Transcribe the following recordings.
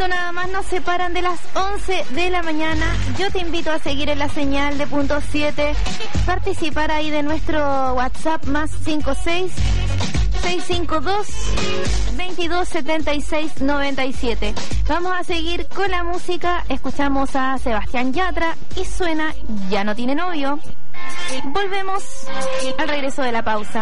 nada más nos separan de las 11 de la mañana. Yo te invito a seguir en la señal de punto 7, participar ahí de nuestro WhatsApp más 56-652-2276-97. Vamos a seguir con la música. Escuchamos a Sebastián Yatra y suena Ya no tiene novio. Volvemos al regreso de la pausa.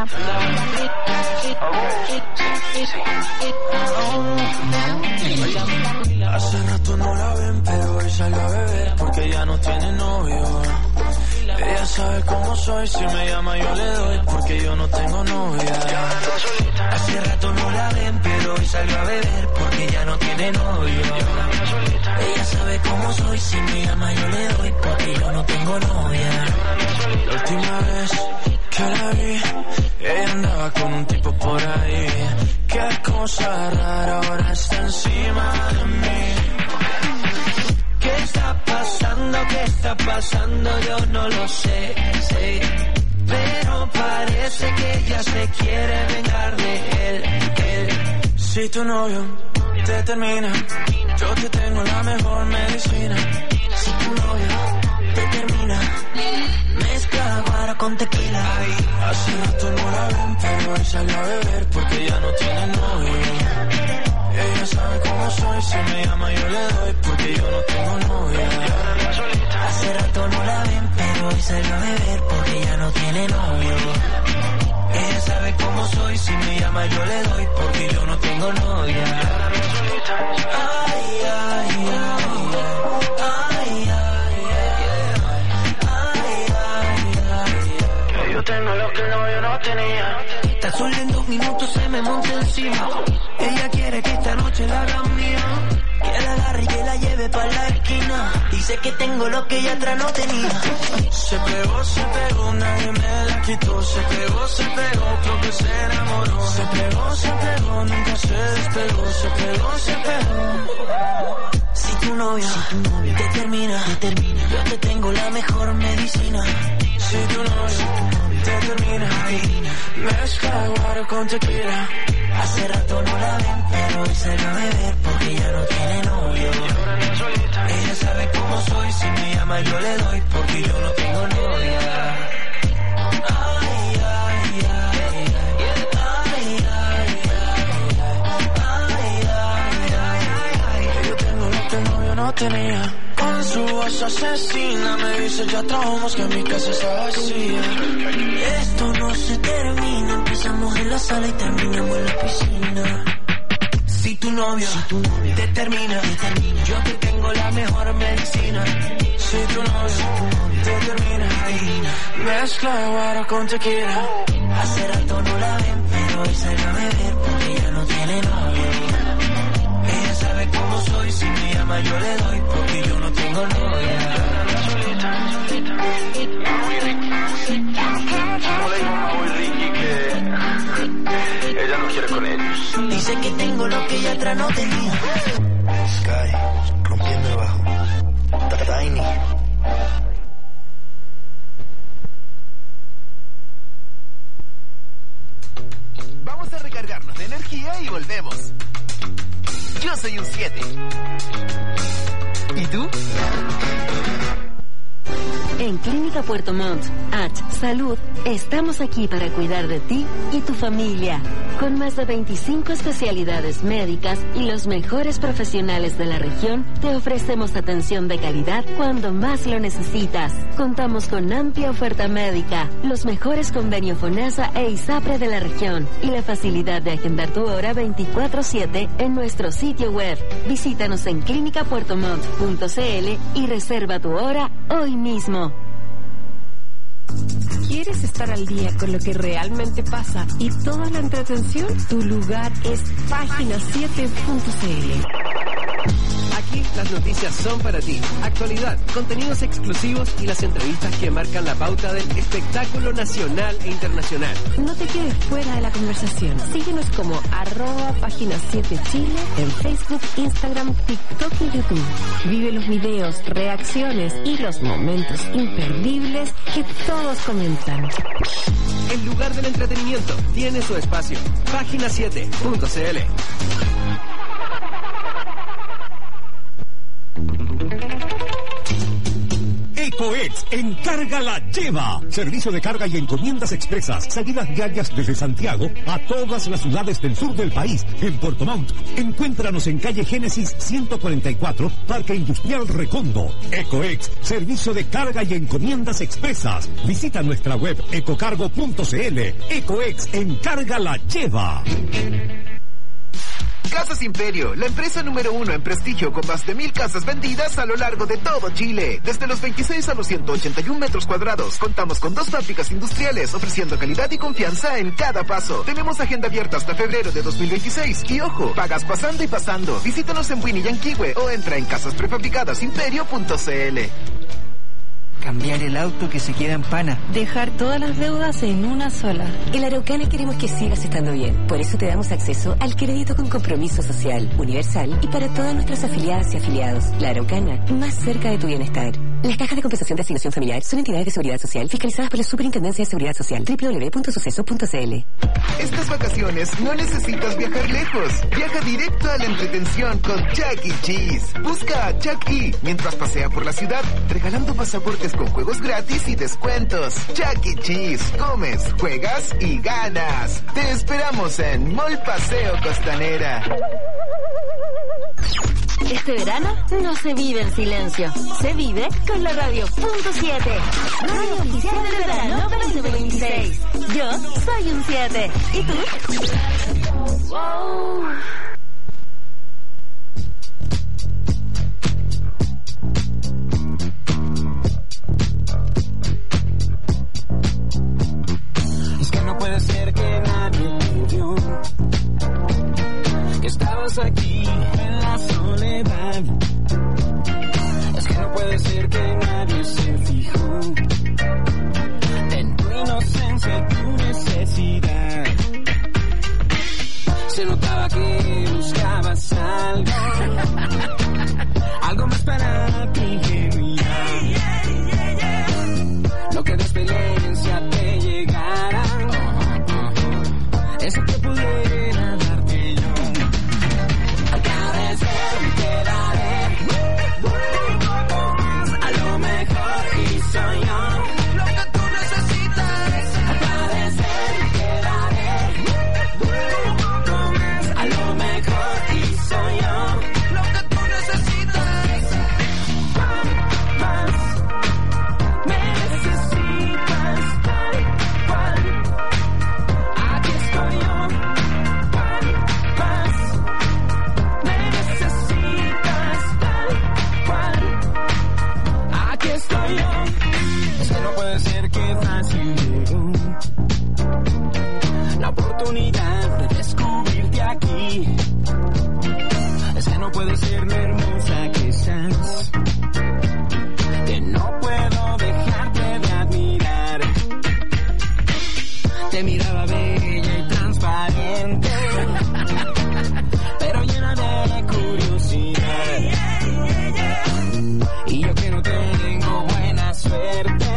Hace rato no la ven, pero hoy salió a beber porque ya no tiene novio. Ella sabe cómo soy, si me llama yo le doy porque yo no tengo novia. Hace rato no la ven, pero hoy salió a beber porque ya no tiene novio. Ella sabe cómo soy, si me llama yo le doy porque yo no tengo novia. La última vez que la vi, ella andaba con un tipo por ahí. Qué cosa rara, ahora está encima de mí. ¿Qué está pasando? ¿Qué está pasando? Yo no lo sé, pero parece que ella se quiere vengar de él. Si tu novio te termina, yo te tengo la mejor medicina. Si tu novio te termina, mezcla guaro con tequila. Hace rato no la ven, pero hoy salió a beber porque ya no tiene novio. Ella sabe cómo soy, si me llama yo le doy porque yo no tengo novia. Hace rato no la ven, pero hoy salió a beber porque ya no tiene novio. Ella sabe cómo soy, si me llama yo le doy porque yo no tengo novia. Ay, ay, ay, ay, ay. Yo tengo lo que el novio no tenía. Tan solo en 2 minutos se me monta encima. Ella quiere que esta noche la haga mía, que la agarre y que la lleve pa' la esquina. Dice que tengo lo que ella atrás no tenía. Se pegó, nadie me la quitó. Se pegó, creo que se enamoró. Se pegó, nunca se despegó. Se pegó. Si tu novio te termina, yo te tengo la mejor medicina. Si tu novio te termina, mezcla guaro con tequila. Hace rato no la ven, pero hoy salió a beber porque ya no tiene novio. Ella sabe cómo soy, si me llama yo le doy porque yo no tengo novia. Ay, ay, ay, ay, ay. Yo tengo lo que el novio no tenía. Con su voz asesina me dice ya trabajamos que mi casa está vacía. Esto no se termina, empezamos en la sala y terminamos en la piscina. Si tu novio te termina, yo te tengo la mejor medicina. Si tu novio te termina, mezcla guaro con tequila. Hace rato no la ven, pero hoy salió a beber porque ya no tiene novio. Ella sabe cómo soy, si me llama yo le doy porque yo no tengo novia. Ella no quiere con ellos. Dice que tengo lo que ella atrás no tenía. Sky, rompiendo el bajo. Tiny. Vamos a recargarnos de energía y volvemos. Yo soy un 7. ¿Y tú? En Clínica Puerto Montt, Salud, estamos aquí para cuidar de ti y tu familia. Con más de 25 especialidades médicas y los mejores profesionales de la región, te ofrecemos atención de calidad cuando más lo necesitas. Contamos con amplia oferta médica, los mejores convenios FONASA e ISAPRE de la región y la facilidad de agendar tu hora 24/7 en nuestro sitio web. Visítanos en clinicapuertomont.cl y reserva tu hora hoy mismo. ¿Quieres estar al día con lo que realmente pasa y toda la entretención? Tu lugar es página7.cl. Aquí las noticias son para ti. Actualidad, contenidos exclusivos y las entrevistas que marcan la pauta del espectáculo nacional e internacional. No te quedes fuera de la conversación. Síguenos como @página7chile en Facebook, Instagram, TikTok y YouTube. Vive los videos, reacciones y los momentos imperdibles que todos comentan. El lugar del entretenimiento tiene su espacio. Página7.cl. en Carga la Lleva. Servicio de carga y encomiendas expresas. Salidas diarias desde Santiago a todas las ciudades del sur del país. En Puerto Montt, encuéntranos en calle Génesis 144, Parque Industrial Recondo. Ecoex, servicio de carga y encomiendas expresas. Visita nuestra web ecocargo.cl. Ecoex en Carga la Lleva. Casas Imperio, la empresa número 1 en prestigio con más de 1,000 casas vendidas a lo largo de todo Chile. Desde los 26 a los 181 metros cuadrados. Contamos con 2 fábricas industriales ofreciendo calidad y confianza en cada paso. Tenemos agenda abierta hasta febrero de 2026. Y ojo, pagas pasando y pasando. Visítanos en Winnie y Yanquihue o entra en casasprefabricadosimperio.cl. Cambiar el auto que se queda en pana. Dejar todas las deudas en una sola. En La Araucana queremos que sigas estando bien. Por eso te damos acceso al crédito con compromiso social, universal y para todas nuestras afiliadas y afiliados. La Araucana, más cerca de tu bienestar. Las cajas de compensación de asignación familiar son entidades de seguridad social fiscalizadas por la Superintendencia de Seguridad Social. www.suceso.cl. Estas vacaciones no necesitas viajar lejos. Viaja directo a la entretención con Chuck E. Cheese. Busca a Chuck E. mientras pasea por la ciudad, regalando pasaportes con juegos gratis y descuentos. Chuck E. Cheese. Comes, juegas y ganas. Te esperamos en Mall Paseo Costanera. Este verano no se vive en silencio, se vive con la Radio.7. Radio oficial del verano 2026. Yo soy un 7. ¿Y tú? Wow. Es que no puede ser que nadie te vio, que estabas aquí en la soledad. Es que no puede ser que nadie se fijó en tu inocencia y tu necesidad. Se notaba que buscabas algo, algo más para ti genuino, lo que de experiencia te llegara, eso que pudiera darte yo. A lo mejor y soy yo lo que tú necesitas. Agradecer y quedaré un poco más. A lo mejor y soy yo lo que tú necesitas. Más me necesitas tal cual. Aquí estoy yo. Más me necesitas tal cual. Aquí estoy yo. Es que no puede ser que fácil llegó la oportunidad de descubrirte aquí. Es que no puede ser lo hermosa que estás, que no puedo dejarte de admirar. Te miraba bella y transparente, pero llena de curiosidad. Y yo que no tengo buena suerte,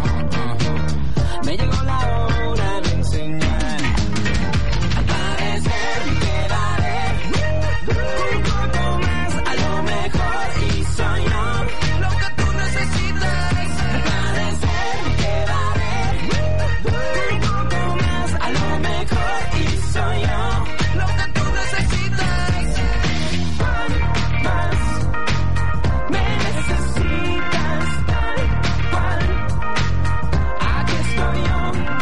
me llegó la hora de enseñar. Al parecer quedaré un poco más. A lo mejor y soy yo lo que tú necesitas. Al parecer quedaré un poco más. A lo mejor y soy yo lo que tú necesitas. Más me necesitas tal cual. Aquí estoy yo.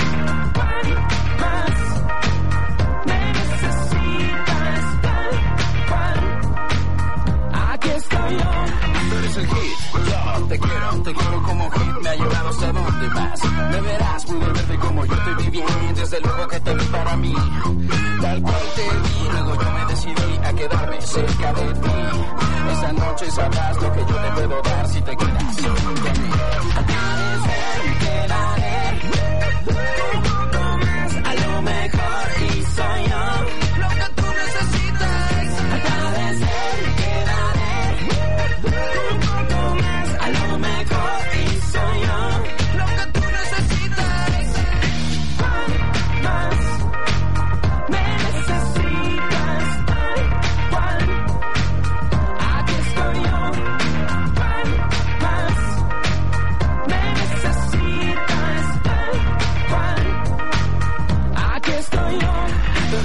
Más me necesitas tal cual. Aquí estoy yo. Tú eres el hit, yo te quiero como hit. Me ha llevado hasta donde vas. Me verás, pude verte como yo te vi bien. Desde luego que te vi para mí, tal cual te vi. Luego yo me decidí a quedarme cerca de ti. Esta noche sabrás lo que yo te puedo dar si te quedas conmigo. Al parecer quedaré un poco más. A lo mejor y soy yo lo que tú necesitas. Al parecer quedaré un poco más. A lo mejor y soy yo lo que tú necesitas. Más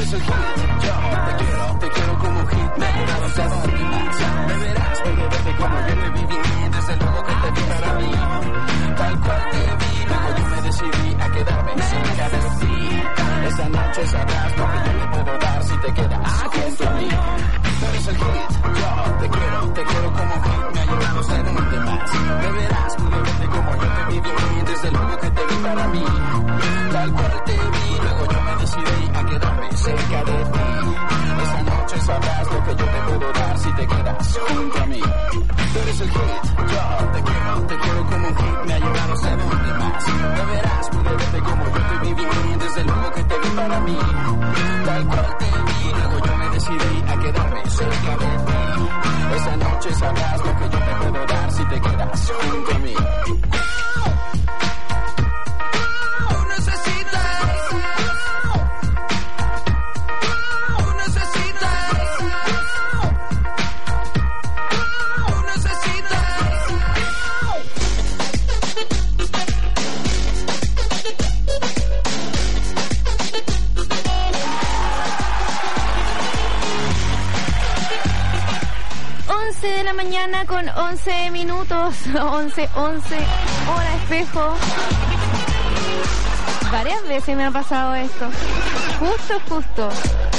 eres el hit. Yo te quiero como un hit. Me ayudas a ser donde más. Me verás, voy de verte como yo te viví. Desde luego que te vi para mí. Tal cual te vi, luego yo me decidí a quedarme cerca de ti. Esa noche sabrás lo que yo te puedo dar si te quedas junto a mí. Tú eres el hit. Yo te quiero como un hit. Me ayudas a ser donde más. Me verás, voy de verte como yo te viví. Desde luego que te vi para mí. Tal cual te vi, luego yo me decidí a quedarme cerca de ti. Esa noche sabrás lo que yo te puedo dar si te quedas junto a mí. Tú eres el hit, yo te quiero como un hit. Me ha llegado a ser donde más. Me verás, pude verte como yo te viví. Desde luego que te vi para mí. Tal cual te vi, luego yo me decidí a quedarme cerca de ti. Esa noche sabrás lo que yo te puedo dar si te quedas junto a mí. De la mañana con 11 minutos, 11, hora espejo. Varias veces me ha pasado esto. Justo.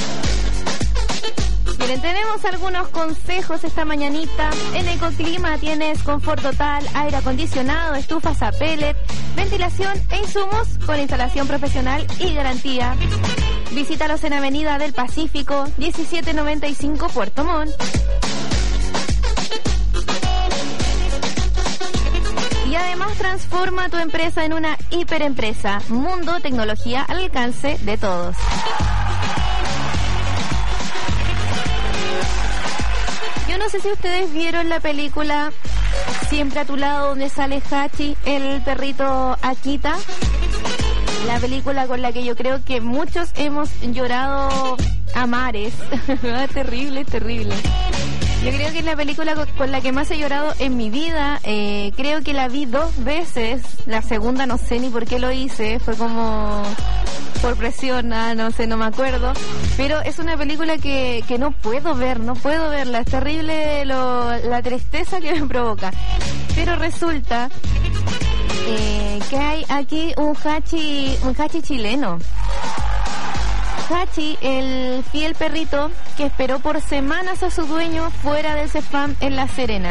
Miren, tenemos algunos consejos esta mañanita. En Ecoclima tienes confort total, aire acondicionado, estufas a pellet, ventilación e insumos con instalación profesional y garantía. Visítalos en Avenida del Pacífico, 1795 Puerto Montt. Y además transforma tu empresa en una hiperempresa. Mundo, tecnología al alcance de todos. Yo no sé si ustedes vieron la película Siempre a tu lado, donde sale Hachi, el perrito Akita. La película con la que yo creo que muchos hemos llorado a mares. Terrible. Yo creo que es la película con la que más he llorado en mi vida. Creo que la vi 2 veces. La segunda no sé ni por qué lo hice. Fue como por presión, no sé, no me acuerdo. Pero es una película que no puedo verla. Es terrible la tristeza que me provoca. Pero resulta que hay aquí un Hachi chileno. Hachi, el fiel perrito que esperó por semanas a su dueño fuera del CEFAM en La Serena.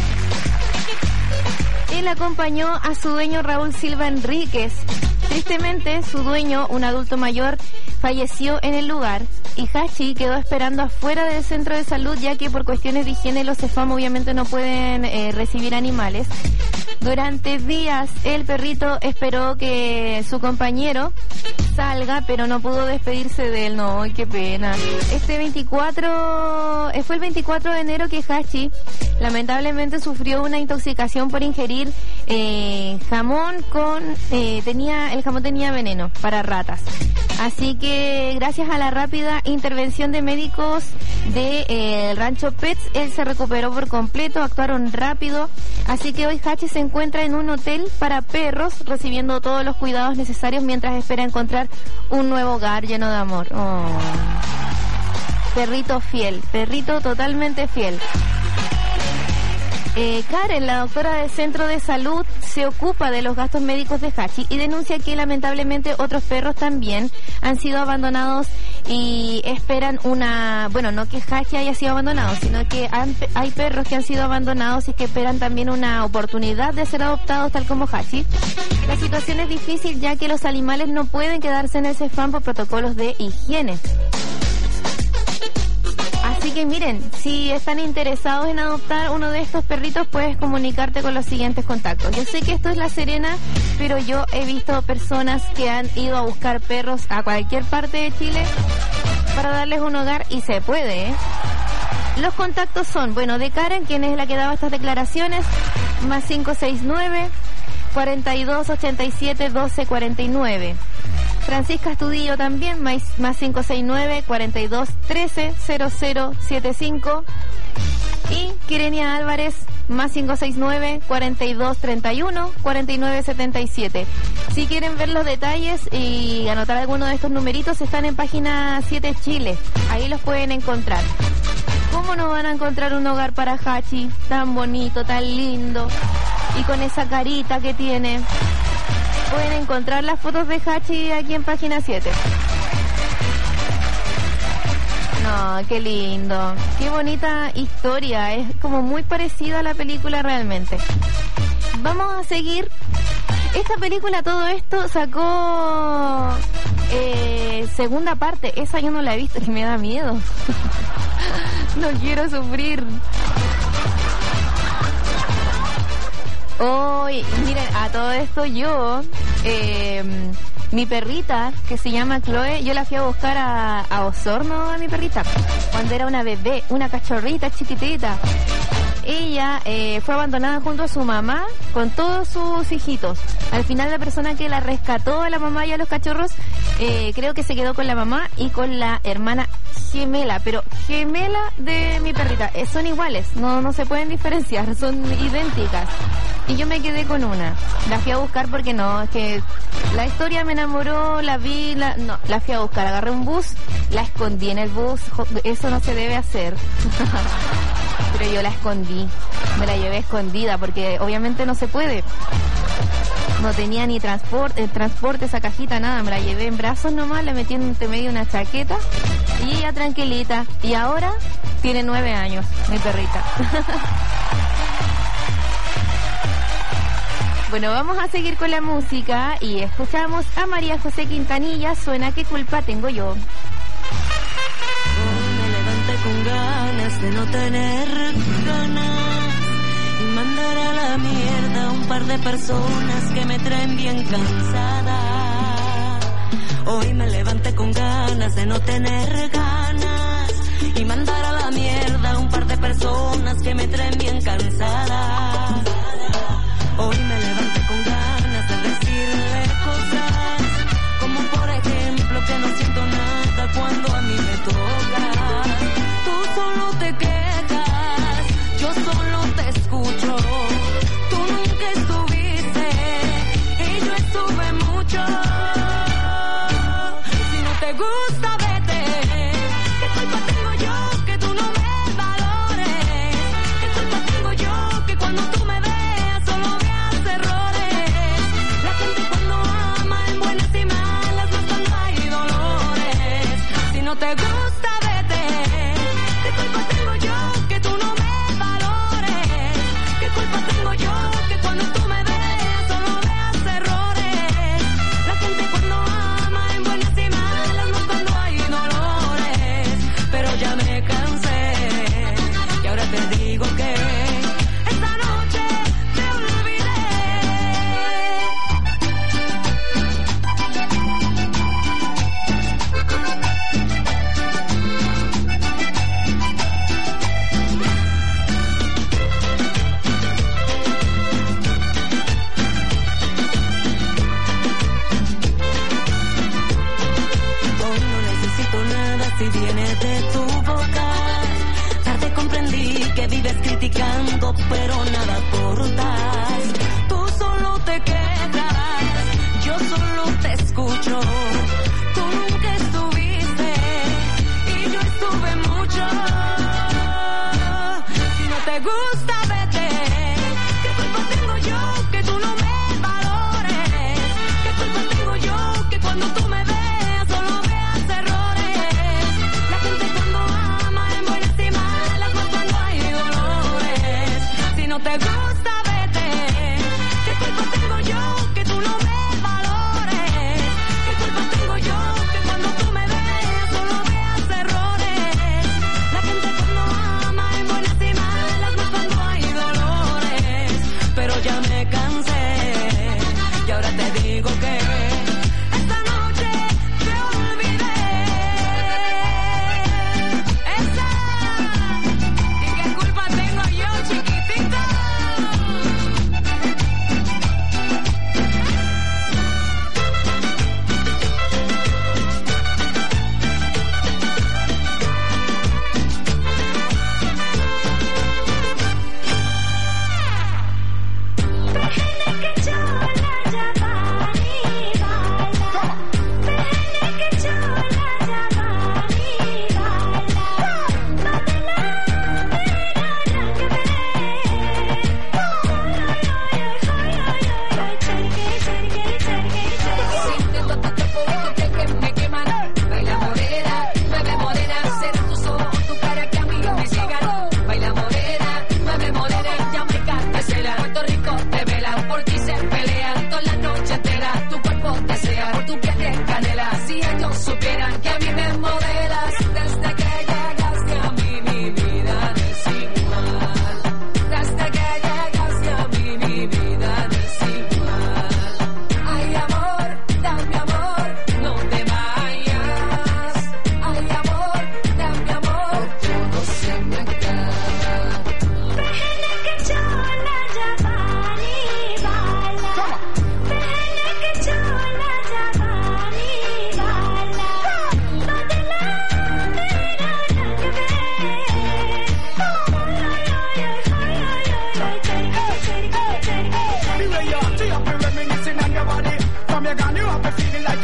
Él acompañó a su dueño Raúl Silva Enríquez. Tristemente, su dueño, un adulto mayor, falleció en el lugar y Hachi quedó esperando afuera del centro de salud, ya que por cuestiones de higiene los CEFAM obviamente no pueden recibir animales. Durante días el perrito esperó que su compañero salga, pero no pudo despedirse de él. No, qué pena. Fue el 24 de enero que Hachi lamentablemente sufrió una intoxicación por ingerir jamón el jamón tenía veneno para ratas. Así que gracias a la rápida intervención de médicos del Rancho Pets, él se recuperó por completo, actuaron rápido. Así que hoy Hachi se encuentra en un hotel para perros, recibiendo todos los cuidados necesarios mientras espera encontrar un nuevo hogar lleno de amor. Oh. Perrito fiel, perrito totalmente fiel. Karen, la doctora del centro de salud, se ocupa de los gastos médicos de Hachi y denuncia que lamentablemente otros perros también han sido abandonados y esperan no que Hachi haya sido abandonado, sino que hay perros que han sido abandonados y que esperan también una oportunidad de ser adoptados tal como Hachi. La situación es difícil ya que los animales no pueden quedarse en el CEFAM por protocolos de higiene. Así que miren, si están interesados en adoptar uno de estos perritos, puedes comunicarte con los siguientes contactos. Yo sé que esto es La Serena, pero yo he visto personas que han ido a buscar perros a cualquier parte de Chile para darles un hogar y se puede, ¿eh? Los contactos son, de Karen, quien es la que daba estas declaraciones, más 569 4287 1249. Francisca Estudillo también, más 569 4213 0075. Y Quirenia Álvarez, más 569-4231-4977. Si quieren ver los detalles y anotar alguno de estos numeritos, están en página 7 Chile. Ahí los pueden encontrar. ¿Cómo no van a encontrar un hogar para Hachi tan bonito, tan lindo y con esa carita que tiene? Pueden encontrar las fotos de Hachi aquí en página 7. No, qué lindo, qué bonita historia, es como muy parecida a la película realmente. Vamos a seguir. Esta película, todo esto, sacó segunda parte. Esa yo no la he visto, que me da miedo. No quiero sufrir. Hoy, miren, a todo esto yo, mi perrita, que se llama Chloe, yo la fui a buscar a Osorno, a mi perrita, cuando era una bebé, una cachorrita chiquitita. Ella fue abandonada junto a su mamá con todos sus hijitos. Al final la persona que la rescató a la mamá y a los cachorros, creo que se quedó con la mamá y con la hermana gemela, pero gemela de mi perrita. Son iguales, no se pueden diferenciar, son idénticas. Y yo me quedé con una. La fui a buscar porque no, es que la historia me enamoró, la vi, la fui a buscar. Agarré un bus, la escondí en el bus. Eso no se debe hacer. Pero yo la escondí, me la llevé escondida porque obviamente no se puede. No tenía ni transporte, esa cajita, nada. Me la llevé en brazos nomás, la metí entre medio una chaqueta y ella tranquilita. Y ahora tiene 9 años, mi perrita. Bueno, vamos a seguir con la música y escuchamos a María José Quintanilla. Suena ¿Qué culpa tengo yo? Hoy me levanté con ganas de no tener ganas y mandar a la mierda a un par de personas que me traen bien cansada. Hoy me levanté con ganas de no tener ganas y mandar a la mierda a un par de personas que me traen bien cansada. Hoy me levanté con ganas de decirle cosas, como por ejemplo que no siento nada cuando a mí me toca. Tú solo te quejas, yo solo te escucho. Tú nunca estuviste y yo estuve mucho. Si no te gusta, vete. ¿Qué culpa tengo yo que tú no me valores? ¿Qué culpa tengo yo que cuando tú me veas no te gusta, vete? ¿Qué culpa tengo yo que tú no me valores? ¿Qué culpa tengo yo que cuando tú me veas solo veas errores? La gente cuando ama en buenas y malas, no cuando hay dolores. Pero ya me cansé y ahora te digo que esta noche te olvidé. Si viene de tu boca, tarde comprendí que vives criticando, pero nada aportas. Tú solo te quedas, yo solo te escucho. Tú nunca estuviste y yo estuve mucho. Si no te gusta, vete. ¿Qué culpa tengo yo que tú no me valores? ¿Qué culpa tengo yo que cuando tú me veas solo veas errores? No te gusta, vete. ¿Qué culpa tengo yo que tú no me valores? ¿Qué culpa tengo yo que cuando tú me veas solo veas errores? La gente cuando ama en buenas y malas, más cuando hay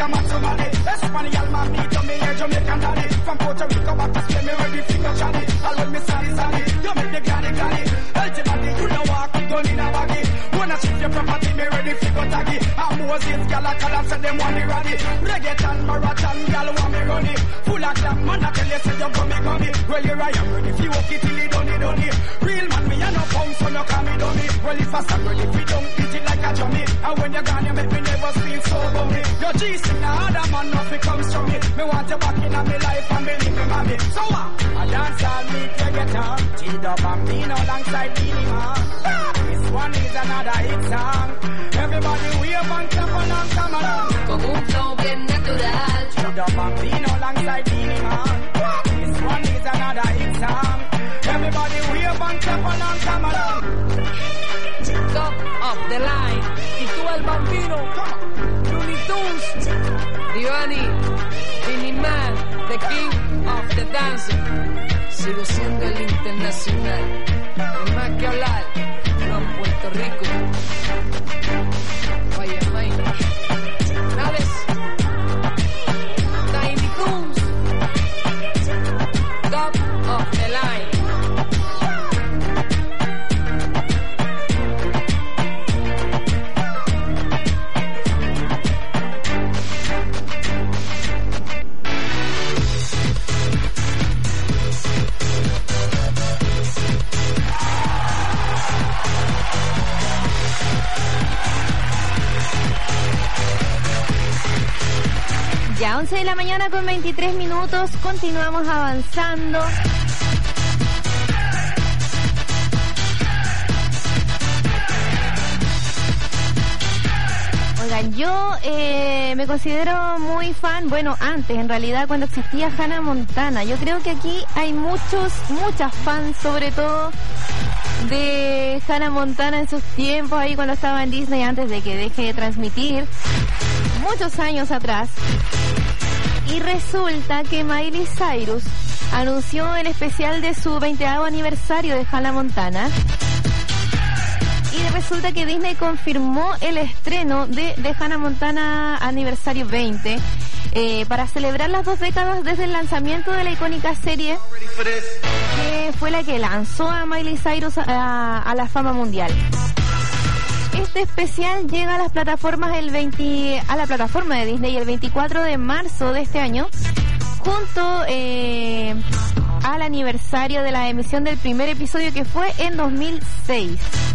a man somebody. Espanyol man me to me here Jamaican daddy. From Puerto Rico back to Spain, me ready to go Johnny. All when me sorry, you make me granny. Healthy body, you know walk with gun in a baggy. Wanna shift your property, me ready to go taggy. I'm Moses, gal a call and say them want me ready. Reggaeton, marathon, gal want me runny. Full of glam, man I tell you say you gummy. Well here I am ready, if you walk it till it done. Real man, me a no pound, so no call me dummy. Well if I stand, well if we don't eat it like a jummy. And when you're gone, you make me never feel so bummy. Your G-string, now other man, nothing comes from me. Me want you back in my life and believe me, mommy. So what? I dance all me reggaeton. G-Dub Bambino alongside Beanie Man. This one is another hit song. Everybody wave and clap along, come along. Con un flow bien natural. G-Dub Bambino alongside Beanie Man. This one is another hit song. Everybody wave and clap along, come along. Top of the line. Y tú el Bambino. Looney Tunes. Divani. Beanie Man. The King of the Dancing. Sigo siendo el internacional. No más que hablar. No en Puerto Rico. Vaya, Mike. Nades. Tiny Toons. Top of the line. Ya 11 de la mañana con 23 minutos, continuamos avanzando. Oigan, yo me considero muy fan, bueno, antes en realidad cuando existía Hannah Montana. Yo creo que aquí hay muchas fans, sobre todo de Hannah Montana en sus tiempos, ahí cuando estaba en Disney antes de que deje de transmitir, muchos años atrás. Y resulta que Miley Cyrus anunció el especial de su 20º aniversario de Hannah Montana. Y resulta que Disney confirmó el estreno de Hannah Montana Aniversario 20 para celebrar las 2 décadas desde el lanzamiento de la icónica serie, que fue la que lanzó a Miley Cyrus a la fama mundial. Este especial llega a las plataformas a la plataforma de Disney el 24 de marzo de este año, junto al aniversario de la emisión del primer episodio, que fue en 2006.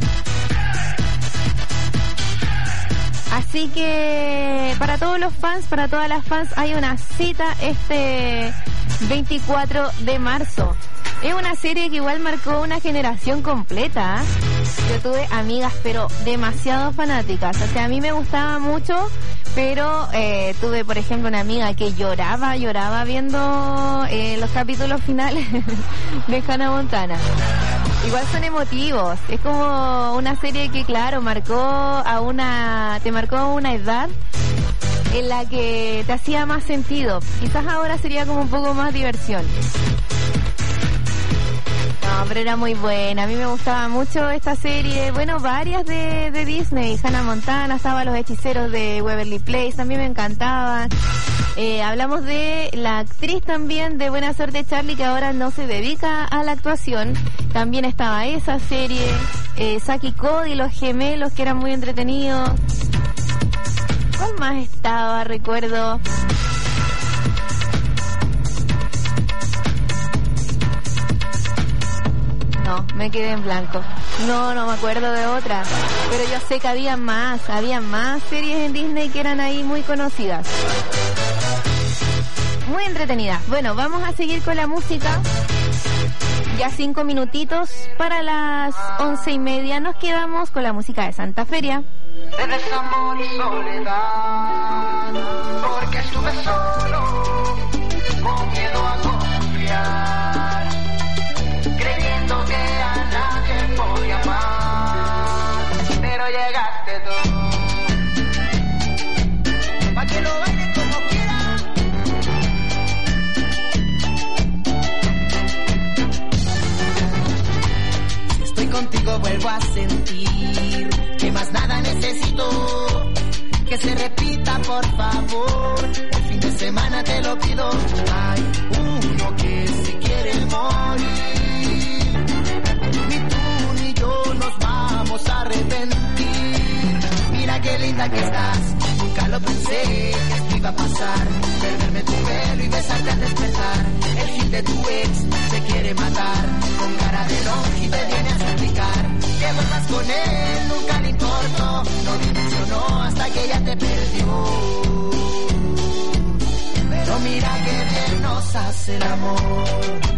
Así que para todos los fans, para todas las fans, hay una cita este 24 de marzo. Es una serie que igual marcó una generación completa, ¿eh? Yo tuve amigas, pero demasiado fanáticas. O sea, a mí me gustaba mucho, pero tuve, por ejemplo, una amiga que lloraba viendo los capítulos finales de Hannah Montana. Igual son emotivos. Es como una serie que, claro, te marcó a una edad en la que te hacía más sentido. Quizás ahora sería como un poco más diversión. No, pero era muy buena. A mí me gustaba mucho esta serie. Bueno, varias de Disney. Hannah Montana, estaba Los Hechiceros de Waverly Place, también me encantaban. Hablamos de la actriz también de Buena Suerte Charlie, que ahora no se dedica a la actuación. También estaba esa serie. Zack y Cody, los gemelos, que eran muy entretenidos. ¿Cuál más estaba? Recuerdo. No, me quedé en blanco. No me acuerdo de otra. Pero yo sé que había más series en Disney que eran ahí muy conocidas. Muy entretenidas. Bueno, vamos a seguir con la música. Ya 5 minutitos para las 11:30. Nos quedamos con la música de Santa Feria. De desamor y soledad, porque estuve solo, con miedo a confiar, creyendo que a nadie podía amar, pero llegaste tú, pa' que lo bailes como quieras. Si estoy contigo vuelvo a sentir que más nada necesito, que que se repita, por favor. El fin de semana te lo pido. Hay uno que se quiere morir. Ni tú ni yo nos vamos a arrepentir. Mira qué linda que estás. Nunca lo pensé que esto iba a pasar. Perderme tu pelo y besarte al despertar. El gil de tu ex se quiere matar. Con cara de longe te viene a suplicar que vuelvas con él, nunca le importó. No dimensionó hasta que ella te perdió. Pero mira que bien nos hace el amor.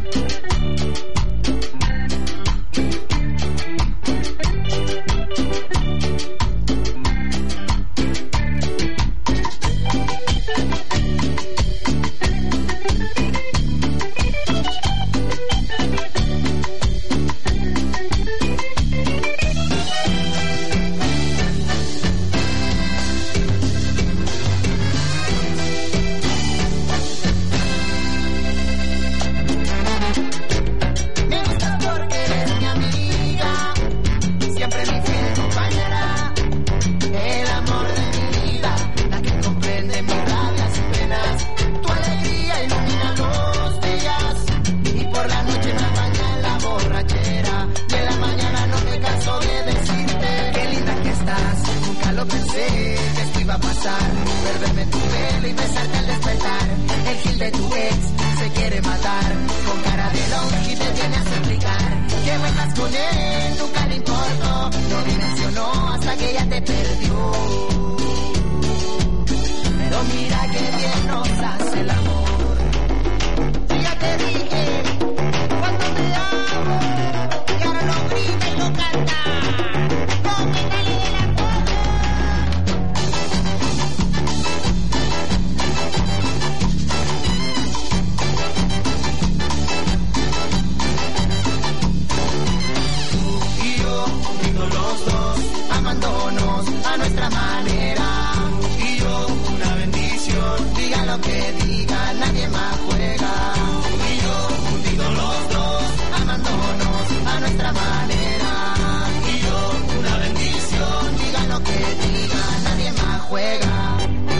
Perderme tu pelo y besarte al despertar. El gil de tu ex se quiere matar. Con cara de longe te viene a suplicar que vuelvas con él, nunca le importó. No dimensionó hasta que ella te perdió. Pero mira que bien nos hace el amor. Ya te dije cuando te amo y ahora lo grita y lo canta. A nuestra manera, y yo una bendición, diga lo que diga, nadie más juega, y yo hundidos los dos, amándonos a nuestra manera, y yo una bendición, diga lo que diga, nadie más juega.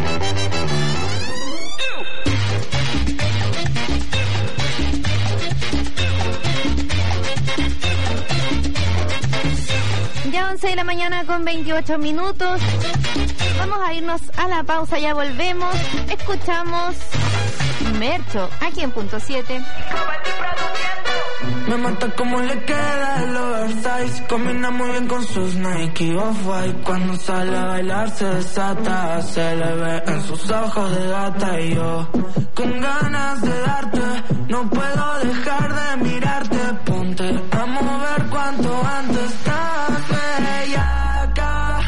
Ya 11 de la mañana con 28 minutos. Vamos a irnos a la pausa, ya volvemos. Escuchamos Mercho, aquí en Punto 7. Me mata como le queda el oversize. Combina muy bien con sus Nike Off-White. Cuando sale a bailar se desata. Se le ve en sus ojos de gata. Y yo con ganas de darte, no puedo dejar de mirarte. Ponte a mover cuanto antes. Estás bellaca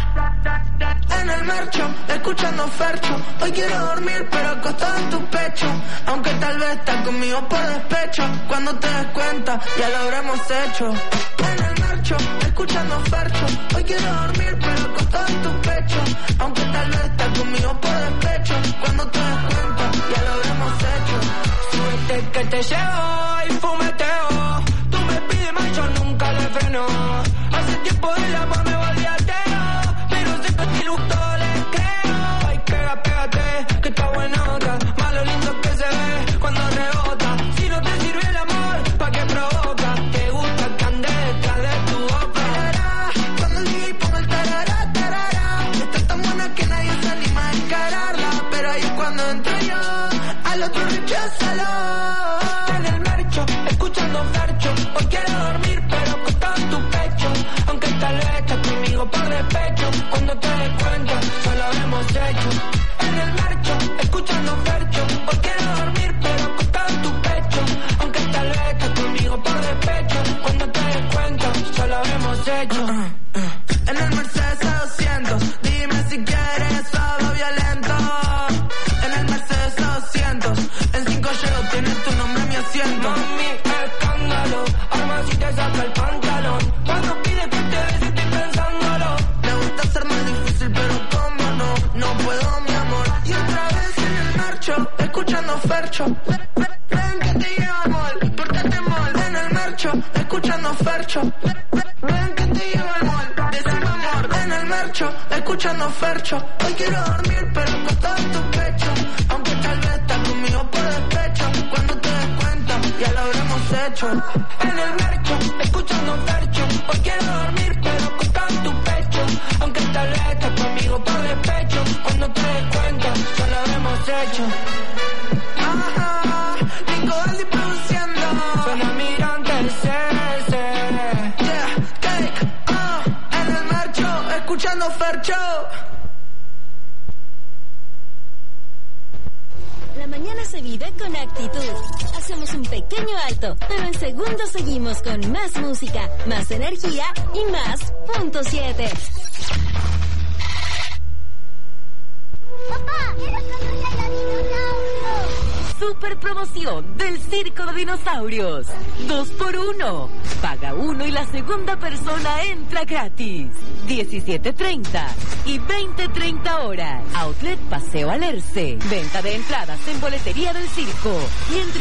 en el Mercho, escuchando Fercho. Hoy quiero dormir pero acostado en tu pecho. Aunque tal vez estás conmigo por despecho. Cuando te des cuenta ya lo habremos hecho. En el Mercho, escuchando Fercho. Hoy quiero dormir pero acostado en tu pecho. Aunque tal vez estás conmigo por despecho. Cuando te des cuenta ya lo habremos hecho. Súbete que te llevo y fumeteo. Tú me pides más, yo nunca le freno. Hace tiempo del amor me volví ateo, pero sé que a ti gusto le creo. Ay, pégate, que está buenota. Más lo lindo que se ve cuando rebota. Si no te sirve el amor, ¿pa' qué provoca? Te gusta que ande detrás de tu boca. Cuando el DJ ponga el tarará, tarará. Está tan buena que nadie se anima a encararla. Pero ahí es cuando entro yo, al otro recházalo. En el Mercho, escuchando Fercho. Hoy quiero dormir pero acostado en tu pecho. Aunque tal vez estás conmigo por despecho. Cuando te des cuenta, ya lo hemos hecho. En el Mercho, escuchando Fercho. Hoy quiero dormir pero acostado en tu pecho. Aunque tal vez estás conmigo por despecho. Cuando te des cuenta, ya lo hemos hecho. En el Mercedes A200, dime si quieres algo violento. En el Mercedes A200, en 5 llego, tienes tu nombre en mi asiento. Mami, escándalo, arma si te saca el pantalón. Cuando pide que te bese estoy pensándolo. Me gusta ser más difícil pero como no puedo mi amor. Y otra vez en el Mercho, escuchando Fercho. Ven que te llevo al mall, pórtate mal. En el Mercho, escuchando Fercho. Ven que te llevo al mall, decime amor. En el Mercho, escuchando escuchando Fercho. Hoy quiero dormir pero acostado en tu pecho, aunque tal vez estás conmigo por despecho. Cuando te des cuenta ya lo habremos hecho. En el mercho, escuchando Fercho. Hoy quiero dormir pero acostado en tu pecho, aunque tal vez estás conmigo por despecho. Cuando te des cuenta ya lo habremos hecho. Ajá, Nico Valdi produciendo. Suena Mirante el CS. Yeah, take, en el marcho, escuchando Fercho. La mañana se vive con actitud. Hacemos un pequeño alto, pero en segundos seguimos con más música, más energía y más punto 7. Papá, quiero conocer a dinosaurios. Super promoción del Circo de Dinosaurios. 2x1. Paga uno y la segunda persona entra gratis. 17:30 y 20:30 horas. Outlet Paseo Alerce. Venta de entradas en boletería del circo y en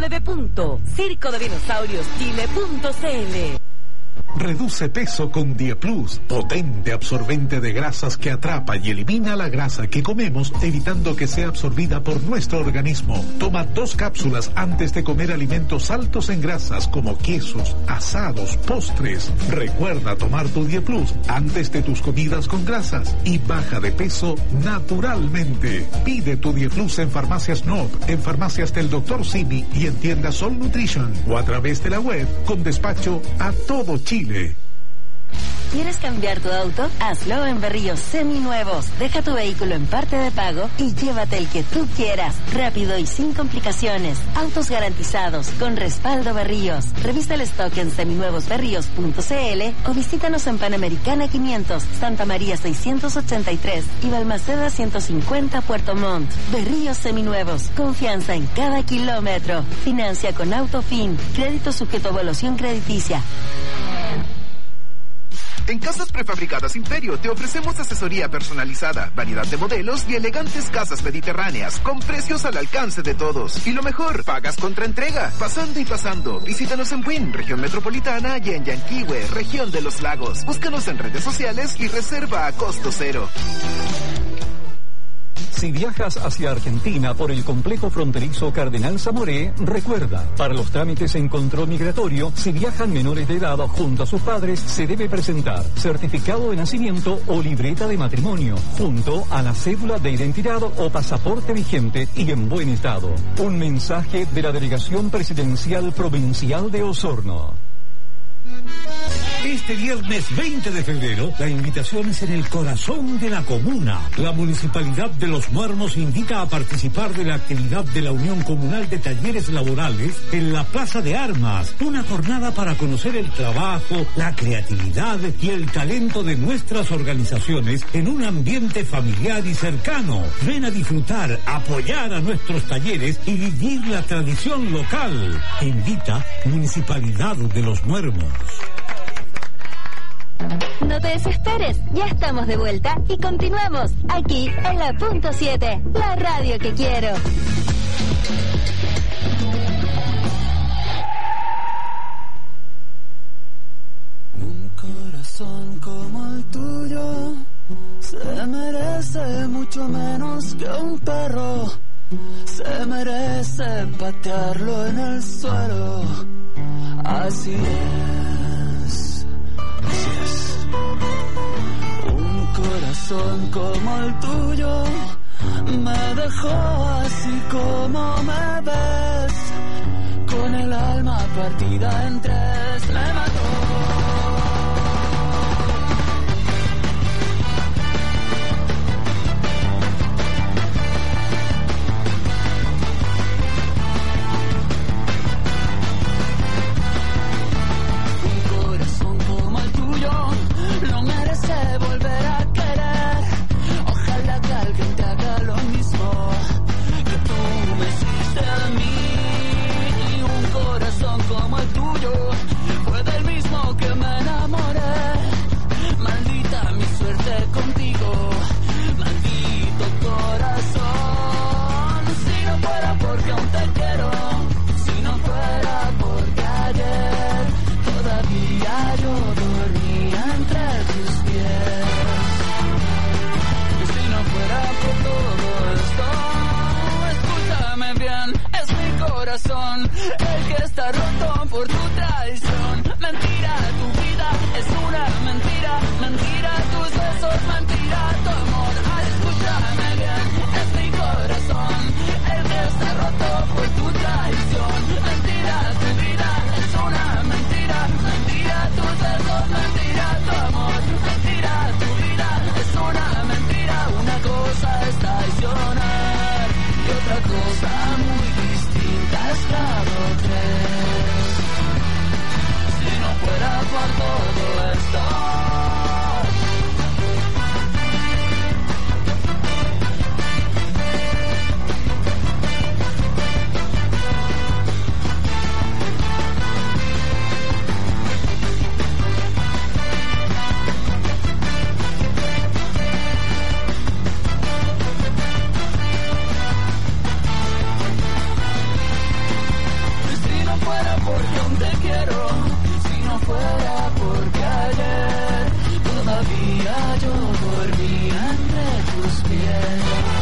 www.circodedinosaurioschile.cl. Reduce peso con Dieplus, potente absorbente de grasas que atrapa y elimina la grasa que comemos, evitando que sea absorbida por nuestro organismo. Toma 2 cápsulas antes de comer alimentos altos en grasas como quesos, asados, postres. Recuerda tomar tu Dieplus antes de tus comidas con grasas y baja de peso naturalmente. Pide tu Dieplus en Farmacias Nob, en Farmacias del Dr. Simi y en tiendas Sol Nutrition o a través de la web con despacho a todo Chile. ¿Quieres cambiar tu auto? Hazlo en Berríos Seminuevos. Deja tu vehículo en parte de pago y llévate el que tú quieras. Rápido y sin complicaciones. Autos garantizados con respaldo Berríos. Revisa el stock en seminuevosberríos.cl o visítanos en Panamericana 500, Santa María 683 y Balmaceda 150 Puerto Montt. Berríos Seminuevos. Confianza en cada kilómetro. Financia con Autofin. Crédito sujeto a evaluación crediticia. En Casas Prefabricadas Imperio te ofrecemos asesoría personalizada, variedad de modelos y elegantes casas mediterráneas con precios al alcance de todos. Y lo mejor, pagas contra entrega, pasando y pasando. Visítanos en Buin, región metropolitana, y en Yanquihue, región de los lagos. Búscanos en redes sociales y reserva a costo cero. Si viajas hacia Argentina por el complejo fronterizo Cardenal Zamoré, recuerda, para los trámites en control migratorio, si viajan menores de edad junto a sus padres, se debe presentar certificado de nacimiento o libreta de matrimonio, junto a la cédula de identidad o pasaporte vigente y en buen estado. Un mensaje de la Delegación Presidencial Provincial de Osorno. Este viernes 20 de febrero, la invitación es en el corazón de la comuna. La Municipalidad de Los Muermos invita a participar de la actividad de la Unión Comunal de Talleres Laborales en la Plaza de Armas. Una jornada para conocer el trabajo, la creatividad y el talento de nuestras organizaciones en un ambiente familiar y cercano. Ven a disfrutar, apoyar a nuestros talleres y vivir la tradición local. Invita Municipalidad de Los Muermos. No te desesperes, ya estamos de vuelta y continuamos aquí en la punto 7, la radio que quiero. Un corazón como el tuyo se merece mucho menos que un perro. Se merece patearlo en el suelo. Así es. Así es. Un corazón como el tuyo me dejó así como me ves, con el alma partida en tres, me mató. No merece volver a querer. Ojalá que alguien te haga lo mismo que tú me hiciste a mí. Un corazón como el tuyo porque aún te quiero. Si no fuera porque ayer todavía yo dormía entre tus pies.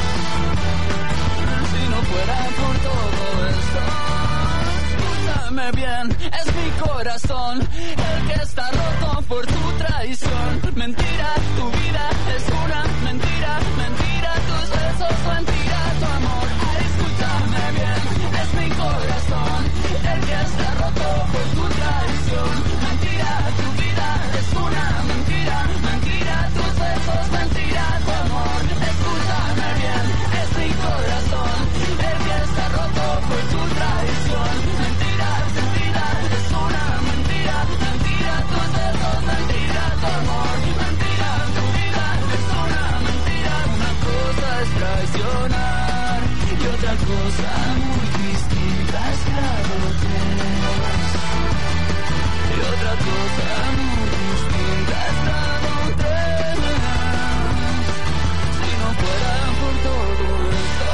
Si no fuera por todo esto, escúchame bien, es mi corazón el que está roto por tu traición. Mentira, tu vida es una mentira, mentira, tus besos, mentira, tu amor. Escúchame bien, es mi corazón el que está roto por tu traición. Mentira, tu vida es una mentira, mentira, tus besos, mentira, tu amor. Escúchame bien, es mi corazón el que está roto por tu traición. Mentira, tu vida es una mentira, mentira, tus besos, mentira, tu amor. Mentira, tu vida es una mentira. Una cosa es traicionar y otra cosa muy distinta es grado 3. Y otra cosa muy distinta es grado 3. Si no fuera por todo esto.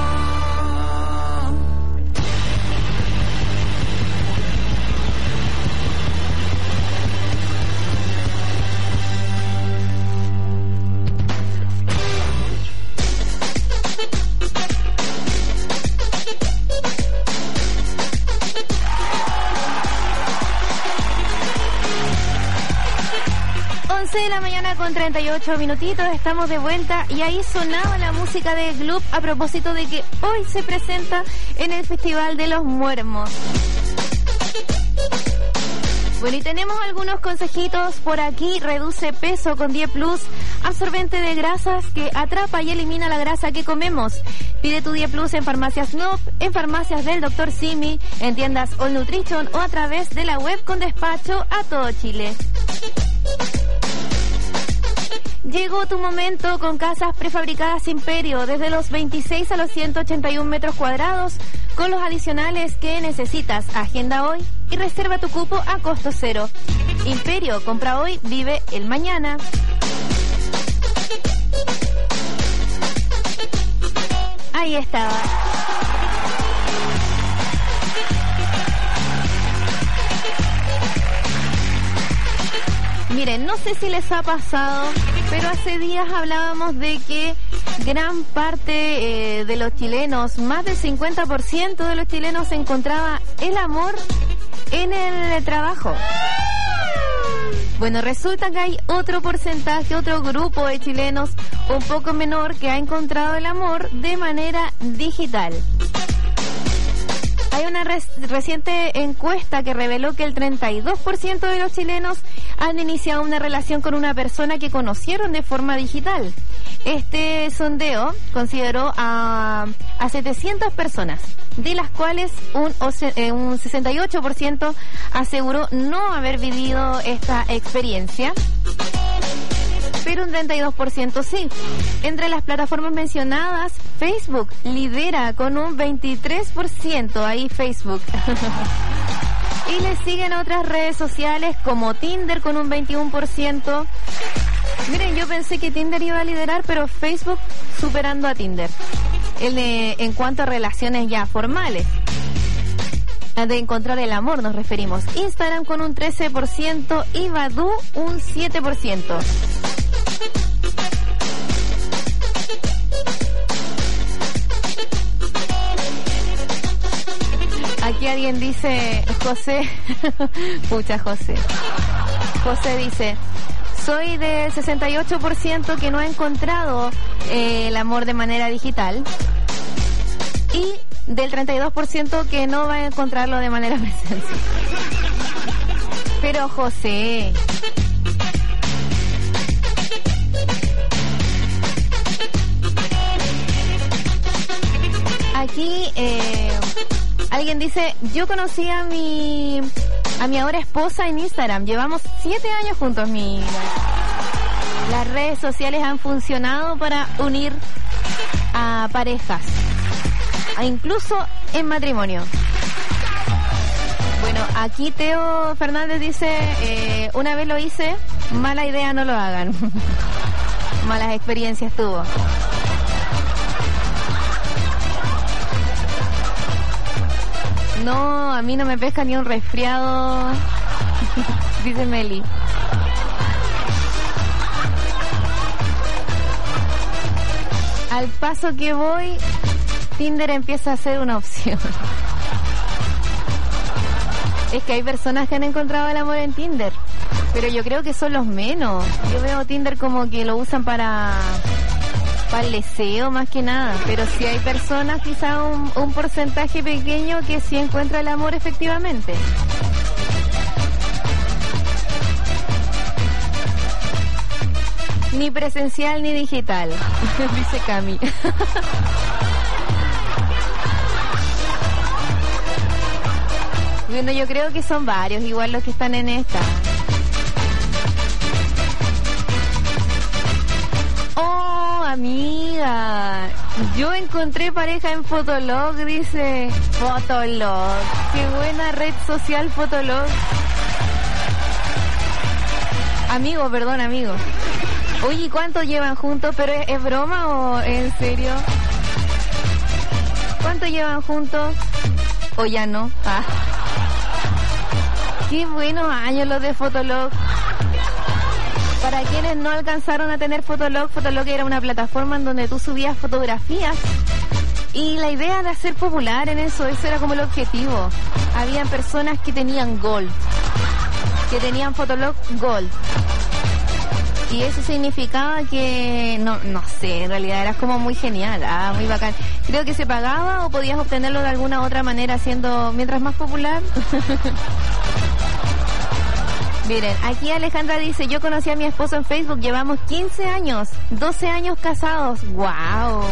De la mañana con 38 minutitos, estamos de vuelta y ahí sonaba la música de Gloop a propósito de que hoy se presenta en el Festival de los Muermos. Bueno, y tenemos algunos consejitos por aquí. Reduce peso con 10 Plus, absorbente de grasas que atrapa y elimina la grasa que comemos. Pide tu 10 Plus en farmacias NOP, en farmacias del Dr. Simi, en tiendas All Nutrition o a través de la web con despacho a todo Chile. Llegó tu momento con casas prefabricadas Imperio, desde los 26 a los 181 metros cuadrados, con los adicionales que necesitas. Agenda hoy y reserva tu cupo a costo cero. Imperio, compra hoy, vive el mañana. Ahí estaba. Miren, no sé si les ha pasado, pero hace días hablábamos de que gran parte de los chilenos, más del 50% de los chilenos, encontraba el amor en el trabajo. Bueno, resulta que hay otro porcentaje, otro grupo de chilenos un poco menor que ha encontrado el amor de manera digital. Hay una reciente encuesta que reveló que el 32% de los chilenos han iniciado una relación con una persona que conocieron de forma digital. Este sondeo consideró a 700 personas, de las cuales un 68% aseguró no haber vivido esta experiencia, pero un 32% sí. Entre las plataformas mencionadas, Facebook lidera con un 23%, ahí Facebook. Y le siguen otras redes sociales como Tinder con un 21%. Miren, yo pensé que Tinder iba a liderar, pero Facebook superando a Tinder. En cuanto a relaciones ya formales. De encontrar el amor nos referimos. Instagram con un 13% y Badoo un 7%. Aquí alguien dice, José, pucha José. José dice, soy del 68% que no ha encontrado el amor de manera digital y del 32% que no va a encontrarlo de manera presencial. Pero José, aquí alguien dice, yo conocí a mi ahora esposa en Instagram, llevamos 7 años juntos. Las redes sociales han funcionado para unir a parejas, incluso en matrimonio. Bueno, aquí Teo Fernández dice, una vez lo hice, mala idea, no lo hagan. Malas experiencias tuvo. No, a mí no me pesca ni un resfriado. Dice Meli. Al paso que voy, Tinder empieza a ser una opción. Es que hay personas que han encontrado el amor en Tinder, pero yo creo que son los menos. Yo veo Tinder como que lo usan para el deseo más que nada, pero sí hay personas, quizá un porcentaje pequeño, que sí encuentra el amor efectivamente. Ni presencial ni digital, dice Cami. Bueno, yo creo que son varios, igual los que están en esta. Oh, amiga, yo encontré pareja en Fotolog, dice. Fotolog, qué buena red social Fotolog. Amigo, perdón, amigo. Oye, ¿cuánto llevan juntos? ¿Pero es broma o en serio? ¿Cuánto llevan juntos? ¿O ya no? Ah. Qué buenos años los de Fotolog. Para quienes no alcanzaron a tener Fotolog, Fotolog era una plataforma en donde tú subías fotografías y la idea de hacer popular en eso era como el objetivo. Habían personas que tenían Gold, que tenían Fotolog Gold. Y eso significaba que, no sé, en realidad era como muy genial, muy bacán. Creo que se pagaba o podías obtenerlo de alguna otra manera siendo, mientras más popular. Miren, aquí Alejandra dice, yo conocí a mi esposo en Facebook, llevamos 15 años, 12 años casados. ¡Wow!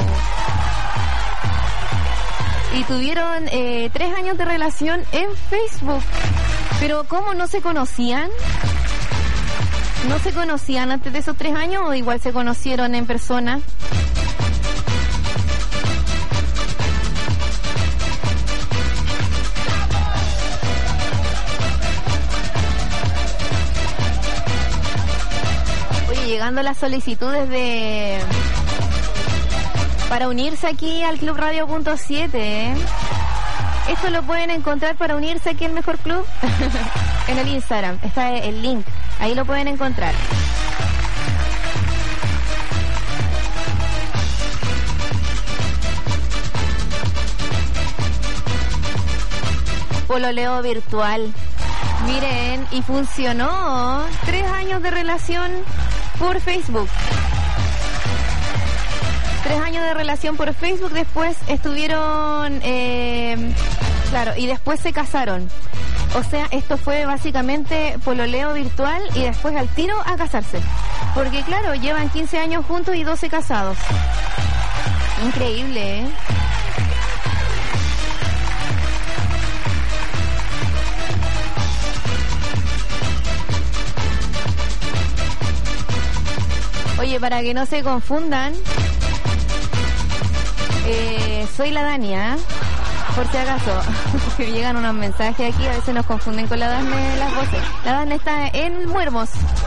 Y tuvieron 3 años de relación en Facebook. Pero ¿cómo no se conocían? ¿No se conocían antes de esos 3 años o igual se conocieron en persona? Oye, llegando las solicitudes para unirse aquí al Club Radio.7, ¿eh? Esto lo pueden encontrar para unirse aquí al Mejor Club en el Instagram. Está el link. Ahí lo pueden encontrar. Pololeo virtual. Miren, y funcionó. 3 años de relación por Facebook. 3 años de relación por Facebook, después estuvieron, claro, y después se casaron. O sea, esto fue básicamente pololeo virtual y después al tiro a casarse. Porque claro, llevan 15 años juntos y 12 casados. Increíble, ¿eh? Oye, para que no se confundan, soy la Dania, por si acaso, que llegan unos mensajes aquí, a veces nos confunden con la Dania las voces. La Dania está en Muermos.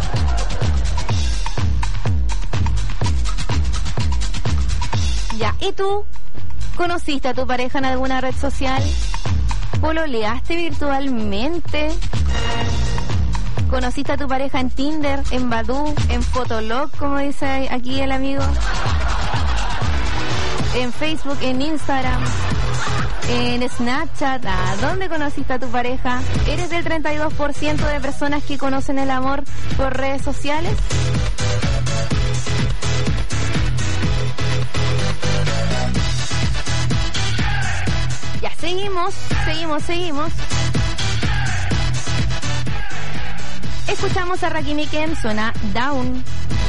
Ya, ¿y tú? ¿Conociste a tu pareja en alguna red social? ¿Pololeaste virtualmente? ¿Conociste a tu pareja en Tinder, en Badoo, en Fotolog, como dice aquí el amigo? En Facebook, en Instagram, en Snapchat. ¿Dónde conociste a tu pareja? ¿Eres del 32% de personas que conocen el amor por redes sociales? Ya, seguimos. Escuchamos a Rakim Ken, suena Down.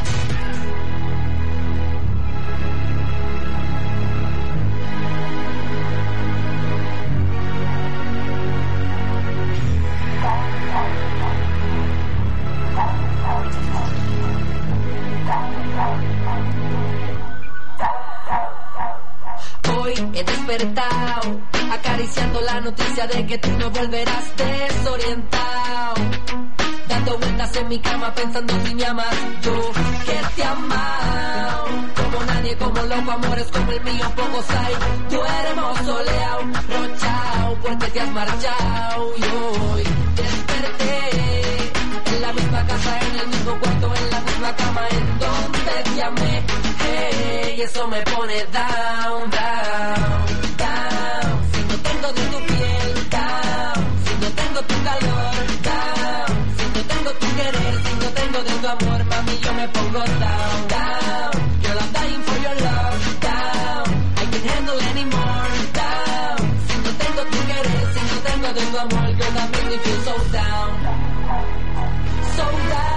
Hoy he despertado, acariciando la noticia de que tú no volverás desorientado. Dando vueltas en mi cama pensando si me amas, yo que te he amado. Como nadie nadie como loco, amores como el mío pocos hay. Tú eres mausoleado, rochao, porque te has marchado. Y hoy desperté en la misma casa, en el mismo cuarto, en la misma cama, en donde te amé. Hey, y eso me pone down, down, down. Si no tengo de tu piel, down. Si no tengo tu calor, down. Si no tengo tu querer, si no tengo de tu amor, mami, yo me pongo down, down. Girl, I'm dying for your love, down. I can't handle anymore, down. Si no tengo tu querer, si no tengo de tu amor, girl, that makes me feel so down, so down.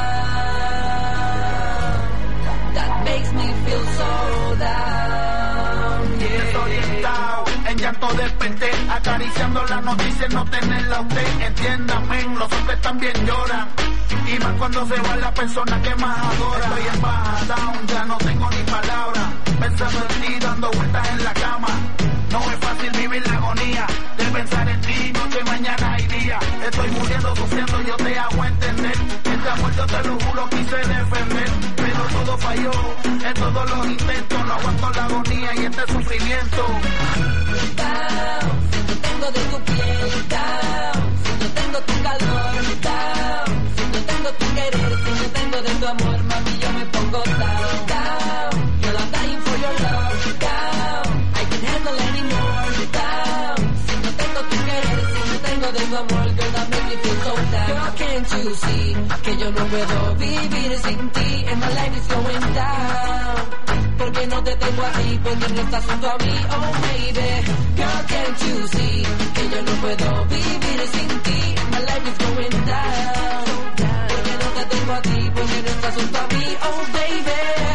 That makes me feel so down, yeah. Desorientado, en llanto desperté, acariciando la noticia, no tenerla usted. Entiéndame, los hombres también lloran, y más cuando se va la persona que más adora. Estoy en baja, down, ya no tengo ni palabras, pensando en ti, dando vueltas en la cama. No es fácil vivir la agonía de pensar en ti, noche, mañana y día. Estoy muriendo, sufriendo, yo te hago entender. Este amor yo te lo juro, quise defender, pero todo falló en todos los intentos. No aguanto la agonía y este sufrimiento. Down, si no tengo de tu piel, down. Si no tengo tu calor, down. Si no tengo tu querer, si no tengo de tu amor, mami, yo me pongo down, down. Girl, I'm dying for your love, down. I can't handle anymore, down. Si no tengo tu querer, si no tengo de tu amor, girl, that makes me feel so down. Girl, can't you see que yo no puedo vivir sin ti? And my life is going down. Porque no te tengo a ti, porque no estás junto a mí, oh baby. Girl, can't you see que yo no puedo vivir sin ti? My life is going down. Porque no te tengo a ti, porque no estás junto a mí, oh baby.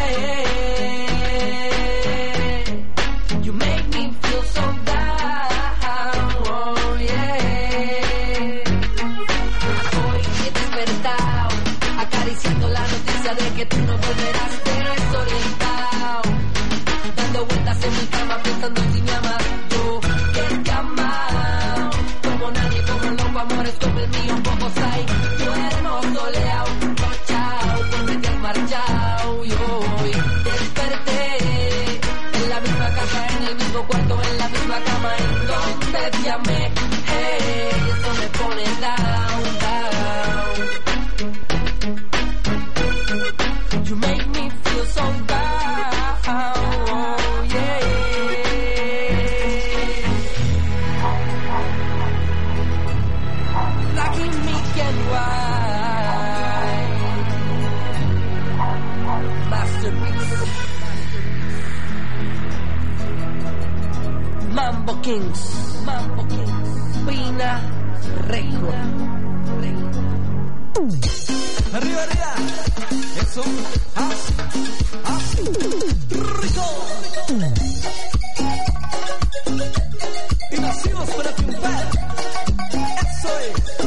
You make me feel so down, oh yeah. Hoy he despertado, acariciando la noticia de que tú no volverás, desorientado, dando vueltas en mi cama pensando si me amas tú, que te amado, como nadie, como loco, amores como el mío pocos hay. Tú eres mausoleado, rochao, porque te has marchado. Y hoy desperté en la misma casa, en el mismo cuarto, en la misma cama, en donde te amé. Hey, eso me pone down, down. You make me feel so down, oh yeah. Black and meek and white, masterpiece. Mambo Kings, Mambo Kings, Pina Record. Arriba, arriba. Eso, así, así. Rico. Y nacimos para triunfar. Eso es.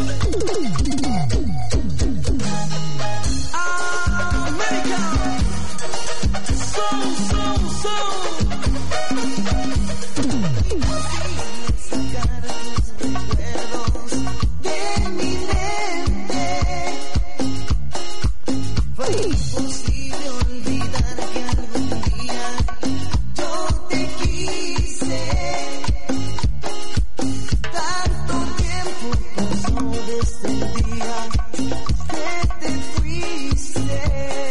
América. Sacar los recuerdos de mi mente. Fue imposible olvidar que algún día yo te quise. Tanto tiempo pasó desde el día que te fuiste.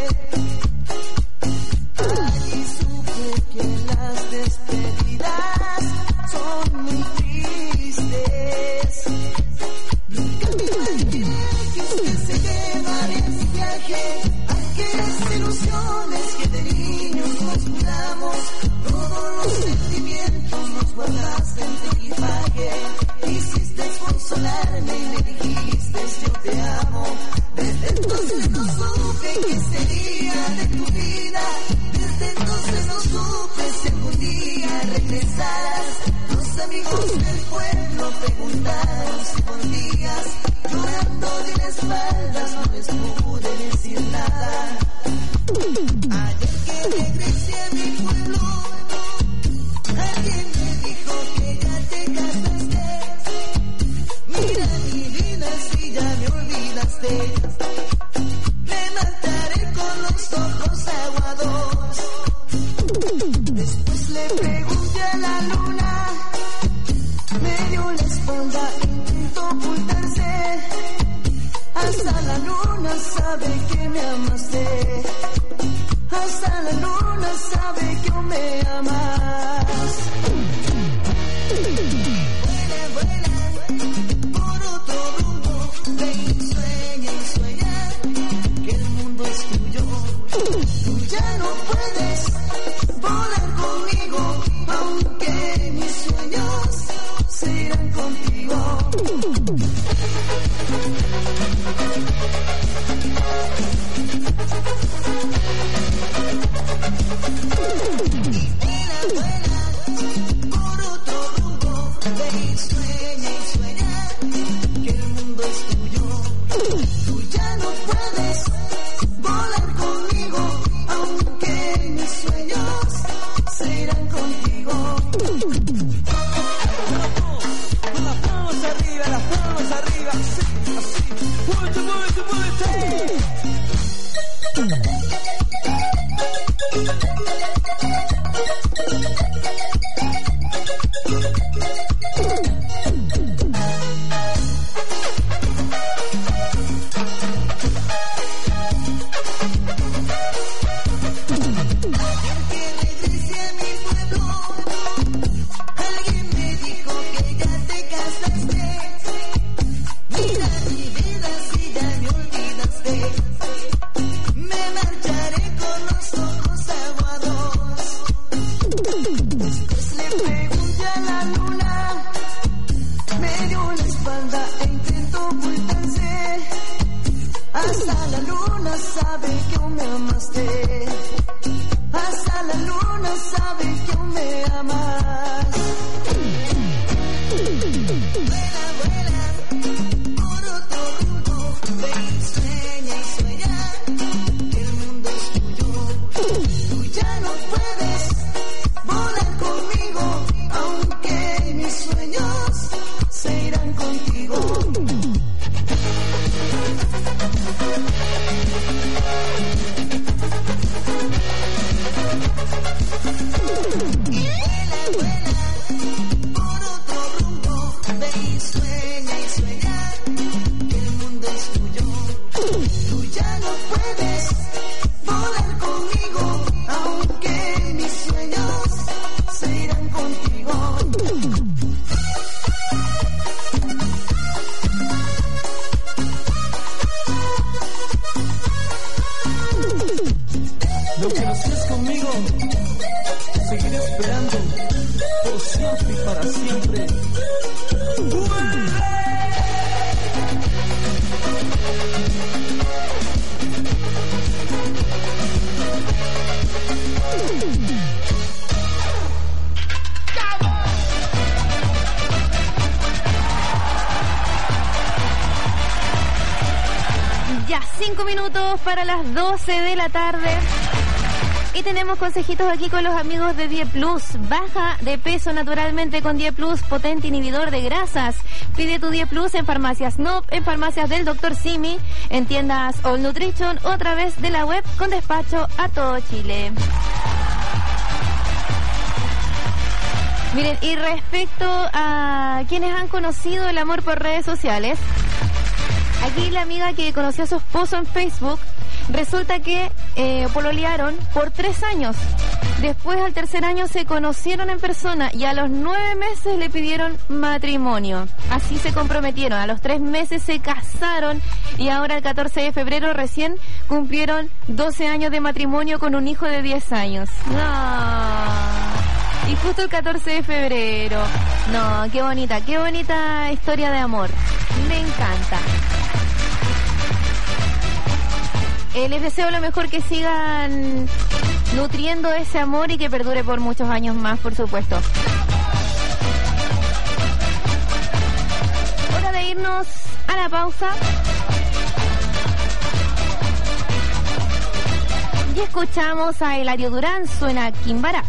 Allí supe que las despedidas son muy tristes. Nunca me imaginé que usted se llevaría en viaje. Aquellas ilusiones que de niños nos juramos, todos los sentimientos los guardaste en tu equipaje. Quisiste consolarme y me dijiste yo te amo. Desde entonces no supe qué sería de tu vida. Desde entonces no supe si algún día regresarás. Los amigos del pueblo preguntaron si volvías. Llorando de las espaldas no les pude decir nada. Ayer que regresé a mi pueblo, alguien me dijo que ya te casaste. Mira mi vida si ya me olvidaste. Me mataré con los ojos aguados. luna sabe que me amaste. Hasta la luna sabe que aún me amas. Vuela, por otro rumbo. Ven y sueña que el mundo es tuyo. Tú ya no puedes volar conmigo, aunque mis sueños se irán contigo. Para las 12 de la tarde y tenemos consejitos aquí con los amigos de Die Plus. Baja de peso naturalmente con Die Plus, potente inhibidor de grasas. Pide tu Die Plus en farmacias Nop, en farmacias del Dr. Simi, en tiendas All Nutrition o a través de la web con despacho a todo Chile. Miren, y respecto a quienes han conocido el amor por redes sociales, aquí la amiga que conoció a su esposo en Facebook, resulta que pololearon por 3 años. Después, al tercer año, se conocieron en persona y a los 9 meses le pidieron matrimonio. Así se comprometieron. A los 3 meses se casaron y ahora el 14 de febrero recién cumplieron 12 años de matrimonio con un hijo de 10 años. No. Y justo el 14 de febrero. No, qué bonita historia de amor. Me encanta. Les deseo lo mejor, que sigan nutriendo ese amor y que perdure por muchos años más, por supuesto. Hora de irnos a la pausa. Y escuchamos a Eladio Durán, suena Quimbara.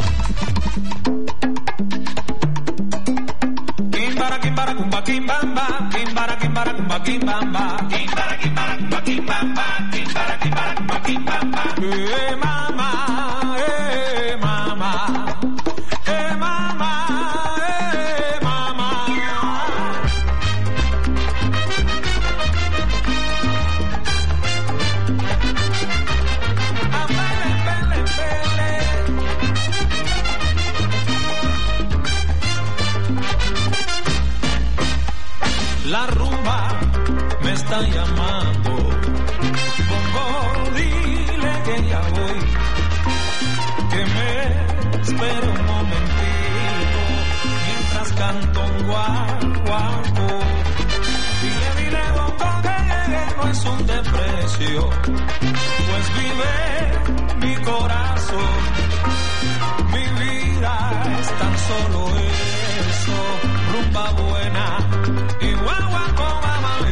Kimbara, kimbara, kumba, kimbamba. Kimbara, kimbara, kumba, kimbamba. Kimbara, kimbara, kumba, kimbamba. Kimbara, kimbara, kumba, kimbamba. Mama, mama. Mama, mama. está llamando. Bongo, dile que ya voy, que me espere un momentito mientras canto un guaguancó. Dile Bongo que no es un desprecio, pues vive mi corazón. Mi vida es tan solo eso, rumba buena y guaguancó mamá.